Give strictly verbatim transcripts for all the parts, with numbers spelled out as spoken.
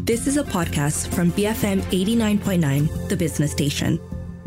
This is a podcast from B F M eighty-nine point nine, the business station.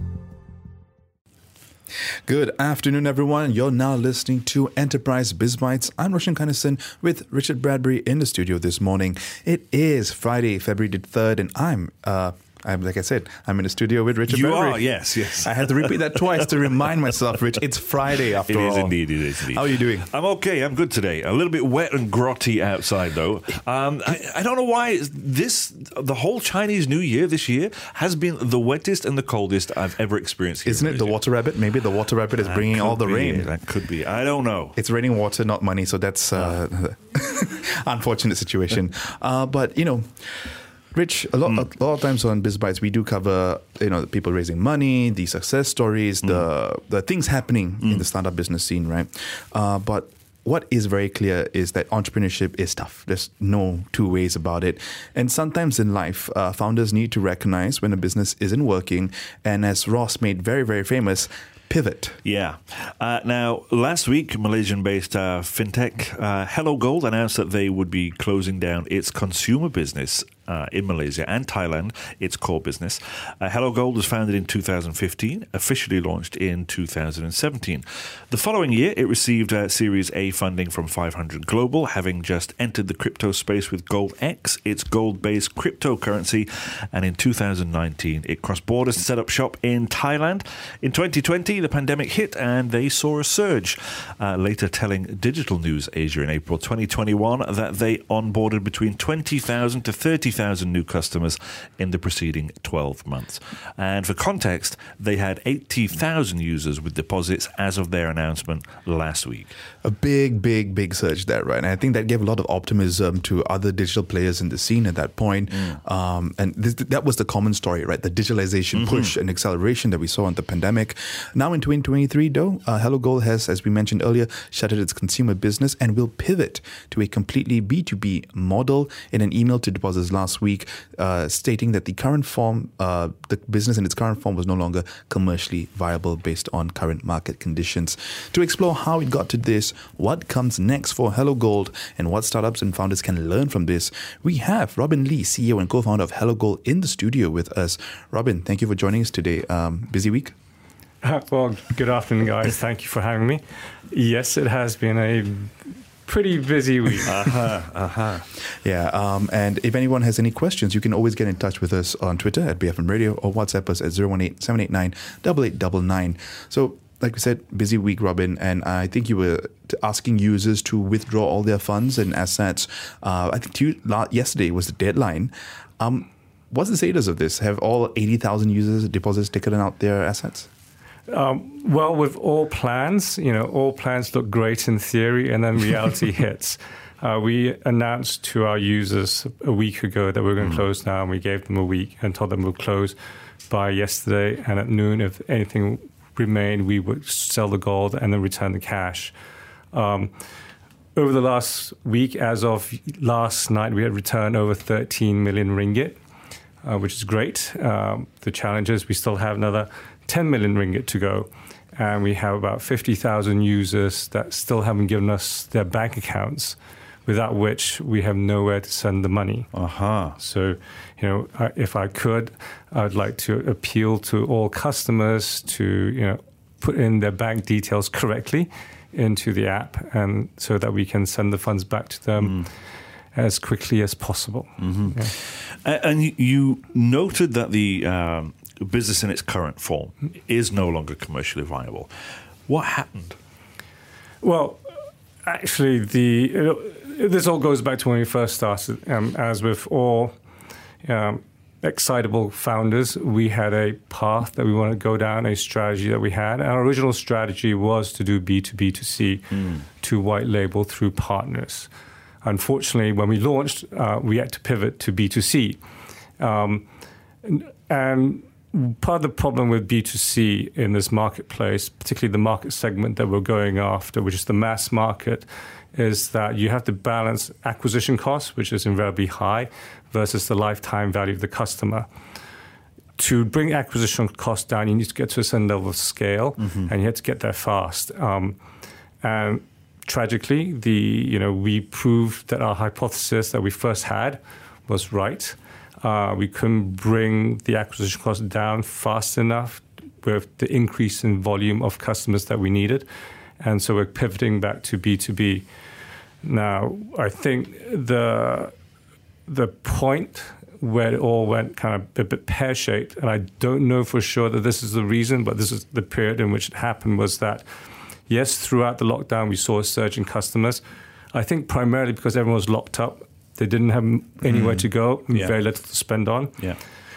Good afternoon, everyone. You're now listening to Enterprise BizBytes. I'm Roshan Kanasan with Richard Bradbury in the studio this morning. It is Friday, February the third, and I'm... Uh, I'm, like I said, I'm in the studio with Richard you Bradbury. You are, yes, yes. I had to repeat that twice to remind myself, Rich. It's Friday after all. It is indeed, it is indeed. How are you doing? I'm okay, I'm good today. A little bit wet and grotty outside, though. Um, I, I don't know why this, the whole Chinese New Year this year has been the wettest and the coldest I've ever experienced here. Isn't it the water rabbit? Maybe the water rabbit is that bringing all the be, rain. That could be. I don't know. It's raining water, not money, so that's uh, unfortunate situation. Uh, but, you know... Rich, a lot, mm. a lot of times on BizBytes, we do cover, you know, people raising money, the success stories, mm. the the things happening mm. in the startup business scene, right? Uh, but what is very clear is that entrepreneurship is tough. There's no two ways about it. And sometimes in life, uh, founders need to recognize when a business isn't working. And as Ross made very, very famous, pivot. Yeah. Uh, now, last week, Malaysian-based uh, fintech uh, Hello Gold announced that they would be closing down its consumer business uh, in Malaysia and Thailand, its core business. Uh, Hello Gold was founded in two thousand fifteen, officially launched in two thousand seventeen. The following year, it received uh, Series A funding from five hundred Global, having just entered the crypto space with GoldX, its gold-based cryptocurrency. And in two thousand nineteen, it crossed borders to set up shop in Thailand. In twenty twenty, the pandemic hit and they saw a surge, uh, later telling Digital News Asia in April twenty twenty-one that they onboarded between twenty thousand to thirty thousand new customers in the preceding twelve months. And for context, they had eighty thousand users with deposits as of their announcement last week. A big, big, big surge there, right? And I think that gave a lot of optimism to other digital players in the scene at that point. Mm. Um, and this, that was the common story, right? The digitalization mm-hmm. push and acceleration that we saw in the pandemic. Now in twenty twenty-three, though, uh, Hello Gold has, as we mentioned earlier, shuttered its consumer business and will pivot to a completely B two B model. In an email to depositors last week, uh, stating that the current form, uh, the business in its current form was no longer commercially viable based on current market conditions. To explore how it got to this, what comes next for Hello Gold, and what startups and founders can learn from this, we have Robin Lee, C E O and co-founder of Hello Gold, in the studio with us. Robin, thank you for joining us today. Um, busy week? Uh, well, good afternoon, guys. Thank you for having me. Yes, it has been a pretty busy week. uh-huh, uh-huh. Yeah, um, and if anyone has any questions, you can always get in touch with us on Twitter at B F M Radio or WhatsApp us at zero one eight, seven eight nine, eight eight nine nine. So, like we said, busy week, Robin, and I think you were asking users to withdraw all their funds and assets. Uh, I think to, yesterday was the deadline. Um, what's the status of this? Have all eighty thousand users deposits taken out their assets? Um, well, with all plans, you know, all plans look great in theory, and then reality hits. Uh, we announced to our users a week ago that we we're going to mm. close now, and we gave them a week and told them we'll close by yesterday. And at noon, if anything remained, we would sell the gold and then return the cash. Um, over the last week, as of last night, we had returned over thirteen million ringgit, uh, which is great. Um, the challenge is we still have another ten million ringgit to go. And we have about fifty thousand users that still haven't given us their bank accounts, without which we have nowhere to send the money. Uh-huh. So, you know, if I could, I'd like to appeal to all customers to, you know, put in their bank details correctly into the app, and so that we can send the funds back to them mm. as quickly as possible. Mm-hmm. Yeah. And you noted that the um, business in its current form is no longer commercially viable. What happened? Well, actually, the it, this all goes back to when we first started. Um, as with all um, excitable founders, we had a path that we wanted to go down, a strategy that we had. Our original strategy was to do B two B to C, mm. to white label through partners. Unfortunately, when we launched, uh, we had to pivot to B two C. Um, and, and part of the problem with B two C in this marketplace, particularly the market segment that we're going after, which is the mass market, is that you have to balance acquisition costs, which is invariably high, versus the lifetime value of the customer. To bring acquisition costs down, you need to get to a certain level of scale, mm-hmm. and you have to get there fast. Um, and tragically, the you know we proved that our hypothesis that we first had was right. Uh, we couldn't bring the acquisition cost down fast enough with the increase in volume of customers that we needed. And so we're pivoting back to B two B. Now, I think the the point where it all went kind of a bit pear-shaped, and I don't know for sure that this is the reason, but this is the period in which it happened, was that, yes, throughout the lockdown, we saw a surge in customers. I think primarily because everyone was locked up. They didn't have anywhere mm. to go, yeah. very little to spend on. Yeah.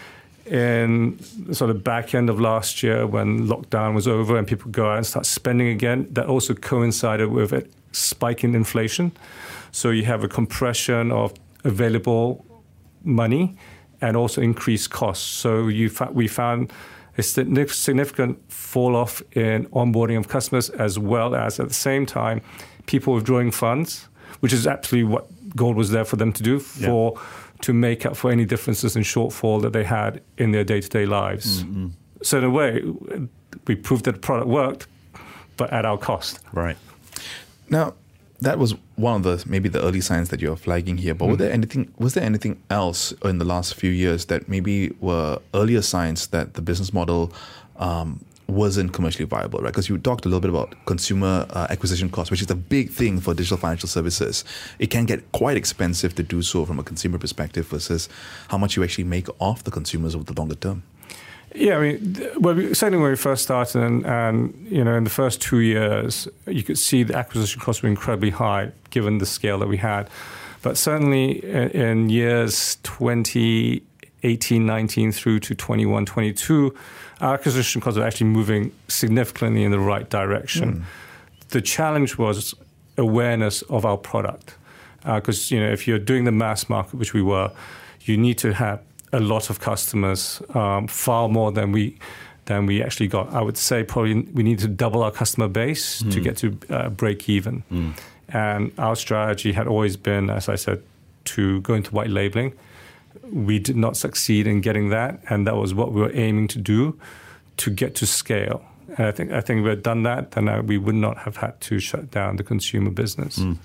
In the sort of back end of last year, when lockdown was over and people go out and start spending again, that also coincided with a spike in inflation. So you have a compression of available money and also increased costs. So you fa- we found a significant fall off in onboarding of customers, as well as at the same time people withdrawing funds, which is absolutely what Gold was there for them to do, for yeah. to make up for any differences in shortfall that they had in their day-to-day lives. Mm-hmm. So in a way, we proved that the product worked, but at our cost. Right. Now, that was one of the maybe the early signs that you're flagging here. But mm. were there anything? Was there anything else in the last few years that maybe were earlier signs that the business model um, wasn't commercially viable, right? Because you talked a little bit about consumer uh, acquisition costs, which is a big thing for digital financial services. It can get quite expensive to do so from a consumer perspective versus how much you actually make off the consumers over the longer term. Yeah, I mean, well, we, certainly when we first started, and, and you know, in the first two years, you could see the acquisition costs were incredibly high given the scale that we had. But certainly in, in years twenty eighteen, nineteen through to twenty-one, twenty-two, our acquisition costs are actually moving significantly in the right direction. Mm. The challenge was awareness of our product. Because, uh, you know, if you're doing the mass market, which we were, you need to have a lot of customers, um, far more than we than we actually got. I would say probably we need to double our customer base mm. to get to uh, break even. Mm. And our strategy had always been, as I said, to go into white labeling. We did not succeed in getting that, and that was what we were aiming to do to get to scale. And I think I think if we had done that, then uh, we would not have had to shut down the consumer business. Mm.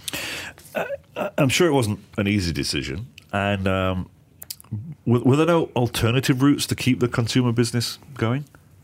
Uh, I'm sure it wasn't an easy decision, and um, were, were there no alternative routes to keep the consumer business going?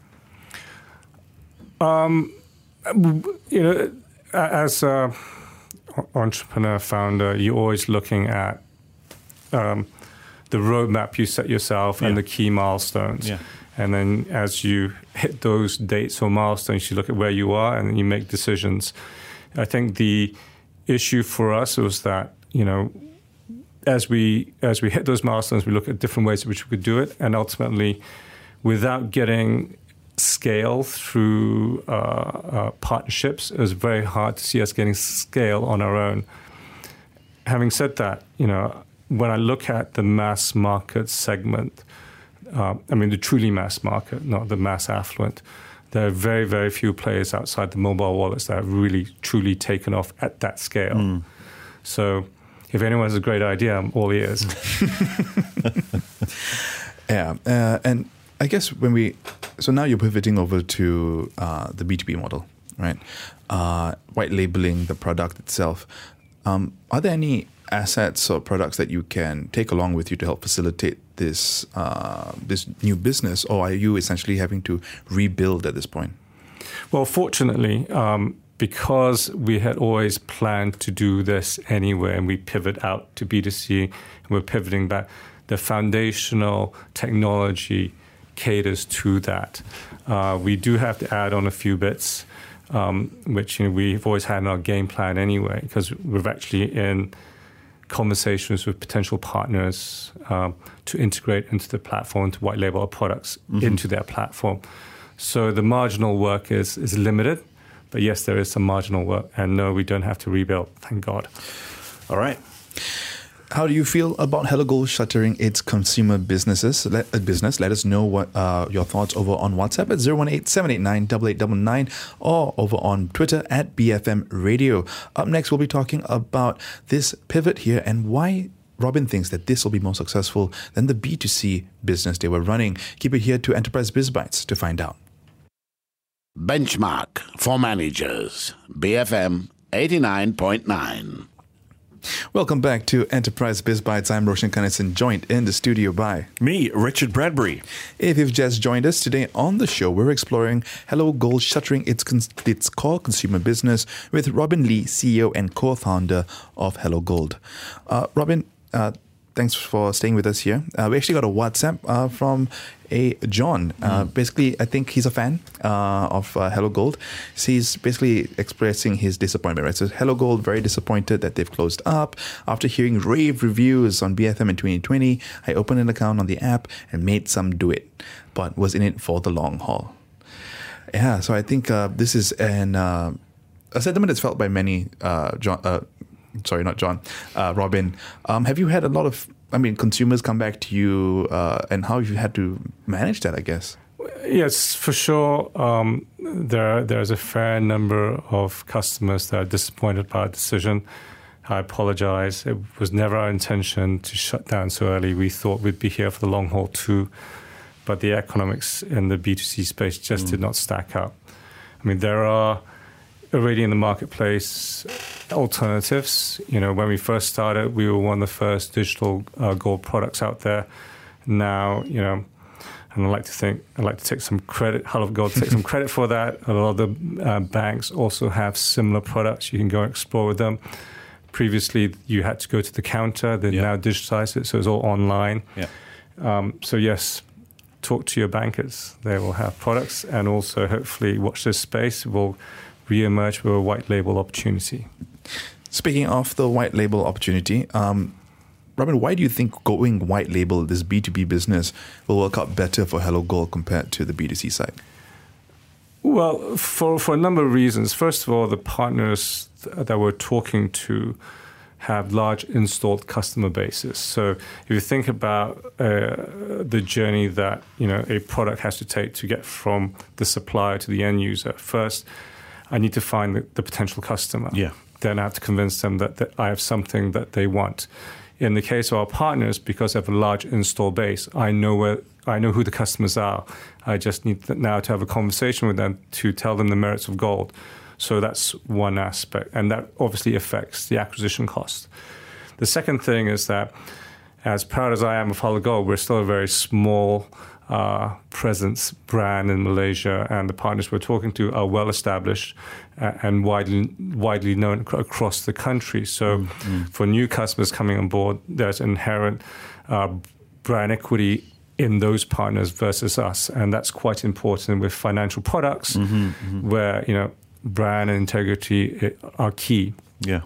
Um, you know, as an entrepreneur founder, you're always looking at um, the roadmap you set yourself yeah. and the key milestones. Yeah. And then as you hit those dates or milestones, you look at where you are and then you make decisions. I think the issue for us was that, you know, as we as we hit those milestones, we look at different ways in which we could do it. And ultimately, without getting scale through uh, uh, partnerships, it was very hard to see us getting scale on our own. Having said that, you know, when I look at the mass market segment, uh, I mean the truly mass market, not the mass affluent, there are very, very few players outside the mobile wallets that have really, truly taken off at that scale. Mm. So if anyone has a great idea, I'm all ears. yeah, uh, and I guess when we, so now you're pivoting over to uh, the B two B model, right? Uh, white labeling the product itself. Um, are there any assets or products that you can take along with you to help facilitate this uh, this new business, or are you essentially having to rebuild at this point? Well, fortunately, um, because we had always planned to do this anyway, and we pivot out to B two C, and we're pivoting back, the foundational technology caters to that. Uh, we do have to add on a few bits, um, which you know, we've always had in our game plan anyway, because we're actually in conversations with potential partners um, to integrate into the platform, to white label our products mm-hmm. into their platform. So the marginal work is is limited, but yes, there is some marginal work, and no, we don't have to rebuild, thank God. All right. How do you feel about Hello Gold shuttering its consumer businesses? Let, uh, business? Let us know what uh, your thoughts over on WhatsApp at zero one eight, seven eight nine, eight eight nine nine or over on Twitter at B F M Radio. Up next, we'll be talking about this pivot here and why Robin thinks that this will be more successful than the B two C business they were running. Keep it here to Enterprise Biz Bites to find out. Benchmark for managers. B F M eighty-nine point nine. Welcome back to Enterprise Biz Bites. I'm Roshan Kanesan, joined in the studio by me, Richard Bradbury. If you've just joined us today on the show, we're exploring Hello Gold shuttering its cons- its core consumer business with Robin Lee, C E O and co-founder of Hello Gold. Uh, Robin, uh, thanks for staying with us here. Uh, we actually got a WhatsApp uh, from a John. Uh, mm. Basically, I think he's a fan uh, of uh, Hello Gold. So he's basically expressing his disappointment, right? So Hello Gold, very disappointed that they've closed up. After hearing rave reviews on B F M in twenty twenty, I opened an account on the app and made some do it, but was in it for the long haul. Yeah, so I think uh, this is an uh, a sentiment that's felt by many, uh, John, uh, sorry, not John, uh, Robin. Um, have you had a lot of I mean, consumers come back to you, uh, and how you had to manage that, I guess? Yes, for sure. Um, there, there's a fair number of customers that are disappointed by our decision. I apologize. It was never our intention to shut down so early. We thought we'd be here for the long haul too, but the economics in the B two C space just mm. did not stack up. I mean, there are already in the marketplace alternatives. You know, when we first started, we were one of the first digital uh, gold products out there. Now, you know, and I like to think, I like to take some credit, Hello Gold, take some credit for that. A lot of the uh, banks also have similar products. You can go and explore with them. Previously, you had to go to the counter. They yeah. now digitize it, so it's all online. Yeah. Um, so yes, talk to your bankers. They will have products, and also hopefully watch this space. We'll re-emerge with a white label opportunity. Speaking of the white label opportunity, um, Robin, why do you think going white label, this B two B business, will work out better for Hello Gold compared to the B two C side? Well, for, for a number of reasons. First of all, the partners that we're talking to have large installed customer bases. So if you think about uh, the journey that, you know, a product has to take to get from the supplier to the end user, first, I need to find the, the potential customer. Yeah. Then I have to convince them that, that I have something that they want. In the case of our partners, because they have a large install base, I know where I know who the customers are. I just need to, now to have a conversation with them to tell them the merits of gold. So that's one aspect, and that obviously affects the acquisition cost. The second thing is that, as proud as I am of Hello Gold, we're still a very small uh, presence brand in Malaysia, and the partners we're talking to are well established uh, and widely widely known ac- across the country. So mm-hmm. for new customers coming on board, there's inherent uh, brand equity in those partners versus us, and that's quite important with financial products, mm-hmm, mm-hmm. where, you know, brand and integrity are key. Yeah.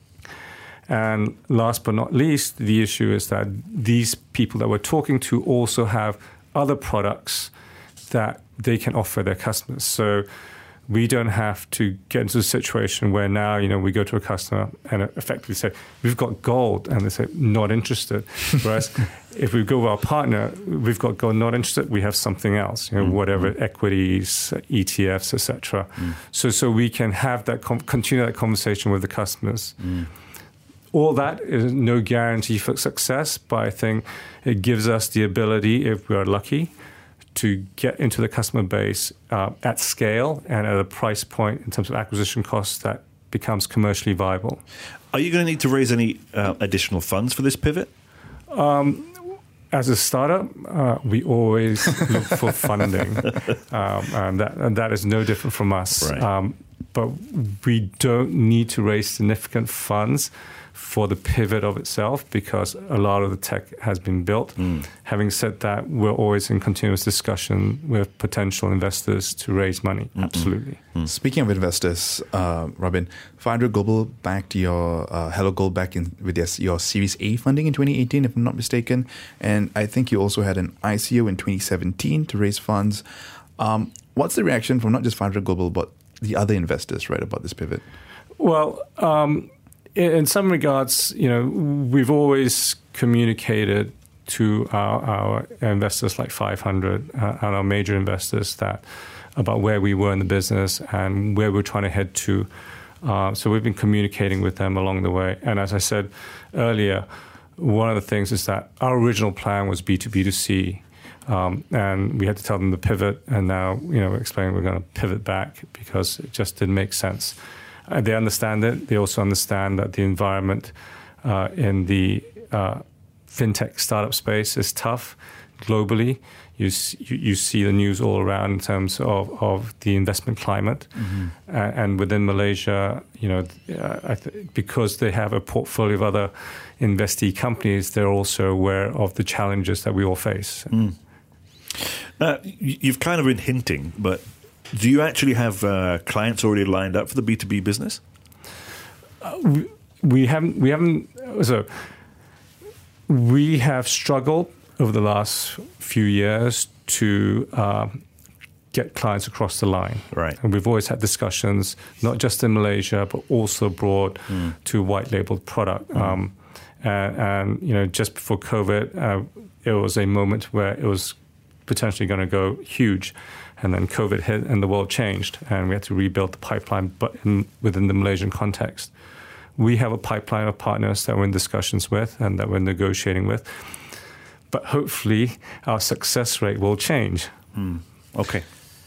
And last but not least, the issue is that these people that we're talking to also have other products that they can offer their customers. So we don't have to get into a situation where now, you know, we go to a customer and effectively say, we've got gold, and they say, not interested. Whereas if we go with our partner, we've got gold, not interested, we have something else, you know, mm. whatever, equities, E T Fs, et cetera. Mm. So, so we can have that, com- continue that conversation with the customers. Mm. All that is no guarantee for success, but I think it gives us the ability, if we are lucky, to get into the customer base uh, at scale and at a price point in terms of acquisition costs that becomes commercially viable. Are you going to need to raise any uh, additional funds for this pivot? Um, as a startup, uh, we always look for funding, um, and, that, and that is no different from us. Right. Um, but we don't need to raise significant funds for the pivot of itself, because a lot of the tech has been built. Mm. Having said that, we're always in continuous discussion with potential investors to raise money. Mm-mm. Absolutely. Mm. Speaking of investors, uh, Robin, five hundred Global backed your uh, Hello Gold back in with your, your Series A funding in twenty eighteen, if I'm not mistaken. And I think you also had an I C O in twenty seventeen to raise funds. Um, what's the reaction from not just five hundred Global, but the other investors, right, about this pivot? Well, um, in some regards, you know, we've always communicated to our, our investors like five hundred uh, and our major investors that about where we were in the business and where we're trying to head to. Uh, so we've been communicating with them along the way. And as I said earlier, one of the things is that our original plan was B two B to C. Um, and we had to tell them to pivot. And now, you know, we're explaining we're going to pivot back because it just didn't make sense. Uh, they understand it. They also understand that the environment uh, in the uh, fintech startup space is tough globally. You, you you see the news all around in terms of, of the investment climate, mm-hmm. uh, and within Malaysia, you know, uh, I th- because they have a portfolio of other investee companies, they're also aware of the challenges that we all face. Mm. Now, you've kind of been hinting, but do you actually have uh, clients already lined up for the B two B business? Uh, we, we haven't. We haven't. So we have struggled over the last few years to uh, get clients across the line. Right. And we've always had discussions, not just in Malaysia, but also abroad mm. to white labeled product. Mm. Um, and, and, you know, just before COVID, uh, it was a moment where it was potentially going to go huge. And then COVID hit and the world changed, and we had to rebuild the pipeline, but in, within the Malaysian context. We have a pipeline of partners that we're in discussions with and that we're negotiating with. But hopefully our success rate will change. Mm. Okay.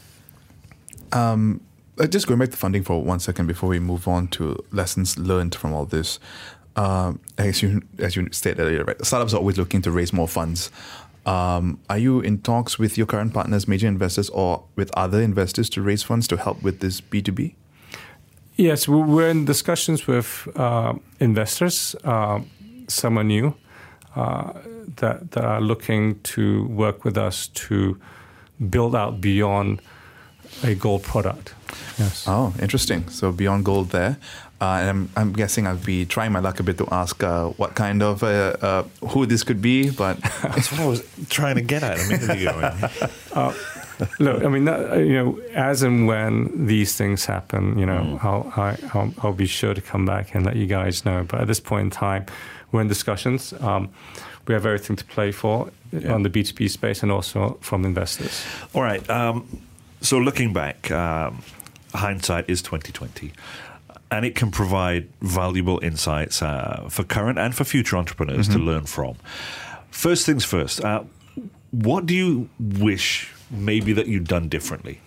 Um, just going back to funding for one second before we move on to lessons learned from all this. Um, as you as you stated earlier, right, startups are always looking to raise more funds. Um, are you in talks with your current partners, major investors, or with other investors to raise funds to help with this B two B? Yes, we're in discussions with uh, investors. Uh, some are new. Uh, that, that are looking to work with us to build out beyond a gold product. Yes. Oh, interesting. So beyond gold there. Uh, and I'm, I'm guessing I'll be trying my luck a bit to ask uh, what kind of, uh, uh, who this could be, but... That's what I was trying to get at a minute ago. uh, look, I mean, that, you know, as and when these things happen, you know, mm. I'll, I, I'll, I'll be sure to come back and let you guys know. But at this point in time, we're in discussions. Um, we have everything to play for yeah. on the B two B space and also from investors. All right. Um, so looking back, um, hindsight is twenty twenty, and it can provide valuable insights uh, for current and for future entrepreneurs mm-hmm. to learn from. First things first, uh, what do you wish maybe that you'd done differently?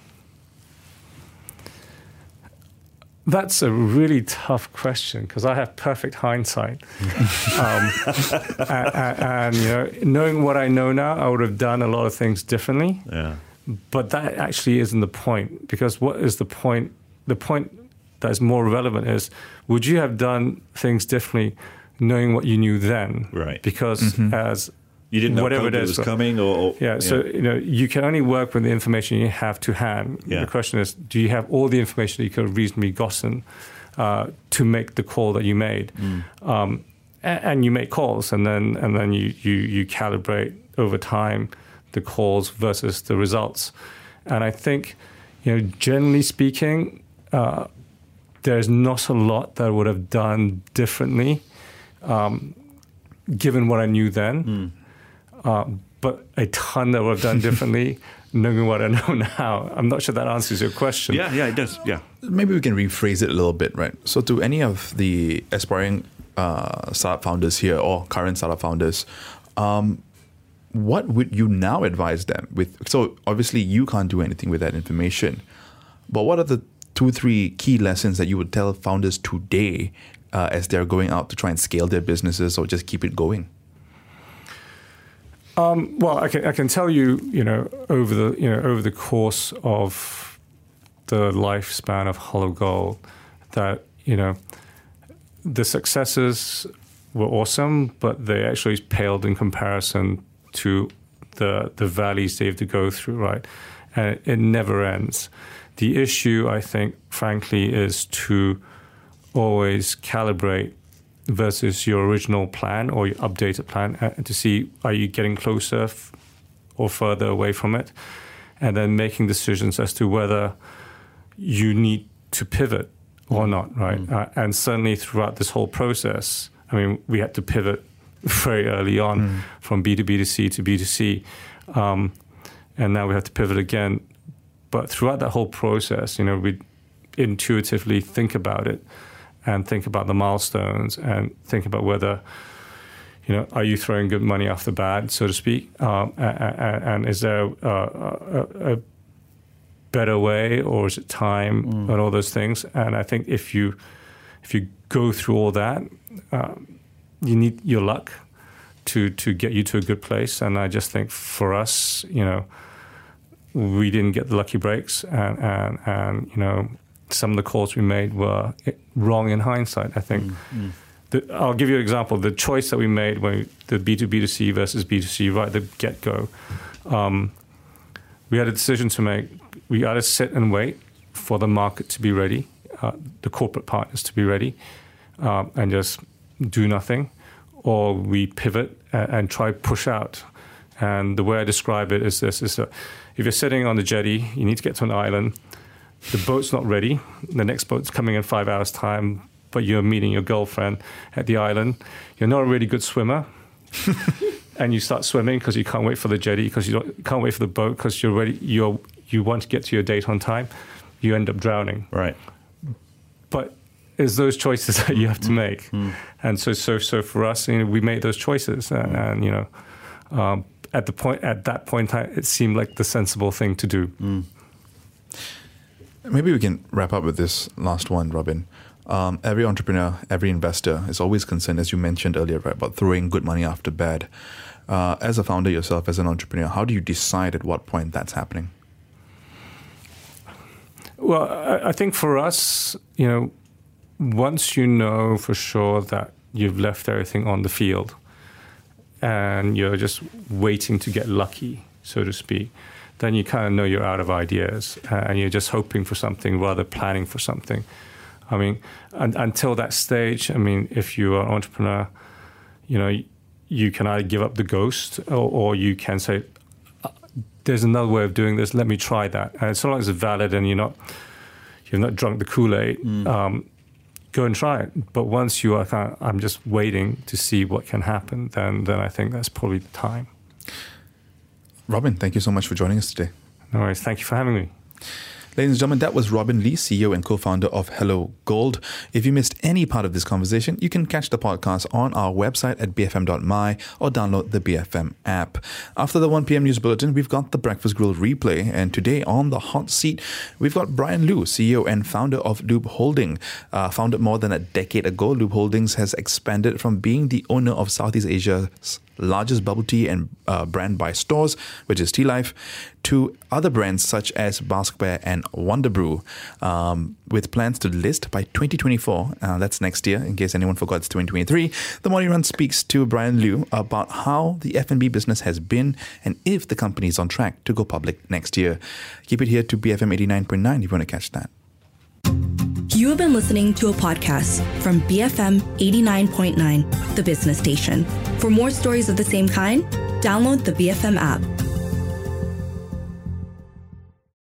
That's a really tough question because I have perfect hindsight. um, and, and, you know, knowing what I know now, I would have done a lot of things differently. Yeah. But that actually isn't the point, because what is the point? The point that is more relevant is, would you have done things differently knowing what you knew then? Right. Because mm-hmm. as you didn't know whatever COVID it is, was but, coming, or, or yeah, yeah. So you know, you can only work with the information you have to hand. Yeah. The question is, do you have all the information that you could have reasonably gotten uh, to make the call that you made? Mm. Um, and, and you make calls, and then and then you, you you calibrate over time the calls versus the results. And I think, you know, generally speaking, uh, there's not a lot that I would have done differently, um, given what I knew then. Mm. Uh, but a ton that I would have done differently, knowing what I know now. I'm not sure that answers your question. Yeah, yeah, it does. Yeah. Maybe we can rephrase it a little bit, right? So to any of the aspiring uh, startup founders here or current startup founders, um, what would you now advise them with? So obviously you can't do anything with that information, but what are the two, three key lessons that you would tell founders today uh, as they're going out to try and scale their businesses or just keep it going? Um, well, I can I can tell you, you know, over the you know over the course of the lifespan of Hollow Gold, that you know the successes were awesome, but they actually paled in comparison to the the valleys they have to go through, right? And it, it never ends. The issue, I think, frankly, is to always calibrate versus your original plan or your updated plan uh, to see, are you getting closer f- or further away from it? And then making decisions as to whether you need to pivot or not, right? Mm. Uh, and certainly throughout this whole process, I mean, we had to pivot very early on mm. from B two B to C to B two C. Um, and now we have to pivot again. But throughout that whole process, you know, we intuitively think about it and think about the milestones and think about whether, you know, are you throwing good money off the bat, so to speak? Um, and, and is there a, a, a better way, or is it time, mm. and all those things? And I think if you if you go through all that, um, you need your luck to to get you to a good place. And I just think for us, you know, we didn't get the lucky breaks, and and, and you know, some of the calls we made were wrong in hindsight. I think. Mm-hmm. The, I'll give you an example. The choice that we made when we, the B two B to C versus B two C right at the get-go, um, we had a decision to make. We either sit and wait for the market to be ready, uh, the corporate partners to be ready, um, and just do nothing, or we pivot and, and try push out. And the way I describe it is this: is that if you're sitting on the jetty, you need to get to an island. The boat's not ready. The next boat's coming in five hours' time, but you're meeting your girlfriend at the island. You're not a really good swimmer. And you start swimming because you can't wait for the jetty, because you don't, can't wait for the boat, because you're ready. You're you want to get to your date on time. You end up drowning. Right. But it's those choices that you have to make. Mm. And so, so, so for us, you know, we made those choices, and, and you know, um, at the point, at that point in time, it seemed like the sensible thing to do. Mm. Maybe we can wrap up with this last one, Robin. Um, every entrepreneur, every investor is always concerned, as you mentioned earlier, right, about throwing good money after bad. Uh, as a founder yourself, as an entrepreneur, how do you decide at what point that's happening? Well, I, I think for us, you know, once you know for sure that you've left everything on the field and you're just waiting to get lucky, so to speak, then you kind of know you're out of ideas, and you're just hoping for something rather than planning for something. I mean, un, until that stage, I mean, if you are an entrepreneur, you know, you can either give up the ghost, or, or you can say, there's another way of doing this, let me try that. And so long as it's valid and you're not, you've not drunk the Kool-Aid, mm. um, go and try it. But once you are kind of, I'm just waiting to see what can happen, then then I think that's probably the time. Robin, thank you so much for joining us today. No worries. Thank you for having me. Ladies and gentlemen, that was Robin Lee, C E O and co-founder of Hello Gold. If you missed any part of this conversation, you can catch the podcast on our website at b f m dot m y or download the B F M app. After the one p.m. news bulletin, we've got the Breakfast Grill replay. And today on the hot seat, we've got Brian Liu, C E O and founder of Loop Holding. Uh, founded more than a decade ago, Loop Holdings has expanded from being the owner of Southeast Asia's largest bubble tea and uh, brand by stores, which is Tea Life, to other brands such as Basque Bear and Wonder Brew, um, with plans to list by twenty twenty-four. Uh, that's next year, in case anyone forgot it's twenty twenty-three. The Morning Run speaks to Brian Liu about how the F and B business has been and if the company is on track to go public next year. Keep it here to B F M eighty-nine point nine if you want to catch that. You have been listening to a podcast from B F M eighty-nine point nine, the business station. For more stories of the same kind, download the B F M app.